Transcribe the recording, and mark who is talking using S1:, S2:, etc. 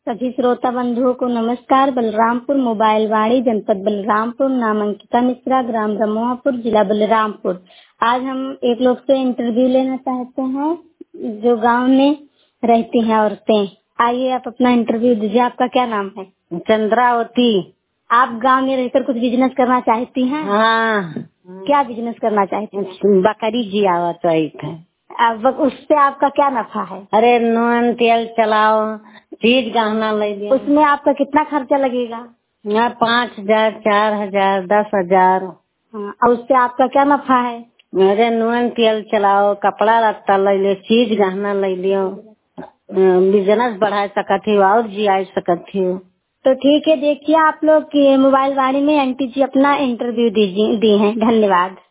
S1: सभी श्रोता बंधुओं को नमस्कार। बलरामपुर मोबाइल वाणी, जनपद बलरामपुर, नाम अंकिता मिश्रा, ग्राम ब्रह्मपुर, जिला बलरामपुर। आज हम एक लोग से इंटरव्यू लेना चाहते हैं जो गांव में रहती हैं औरतें। आइए आप अपना इंटरव्यू दीजिए। आपका क्या नाम है?
S2: चंद्रावती।
S1: आप गांव में रहकर कुछ बिजनेस करना चाहती हैं?
S2: हाँ।
S1: क्या बिजनेस करना चाहती हैं?
S2: बकरी जियावा चाहिए है।
S1: अब उससे आपका क्या नफा है?
S2: अरे नून तेल चलाओ, चीज गहना ले लियो।
S1: उसमें आपका कितना खर्चा लगेगा?
S2: 5,000, 4,000, 10,000।
S1: और उससे आपका क्या नफा है?
S2: अरे नून तेल चलाओ, कपड़ा लत्ता ले लियो, चीज गहना ले लियो, बिजनेस बढ़ा सकती हो और जिया सकती हो।
S1: तो ठीक है, देखिए आप लोग की मोबाइल वाणी में आंटी जी अपना इंटरव्यू दी हैं। धन्यवाद।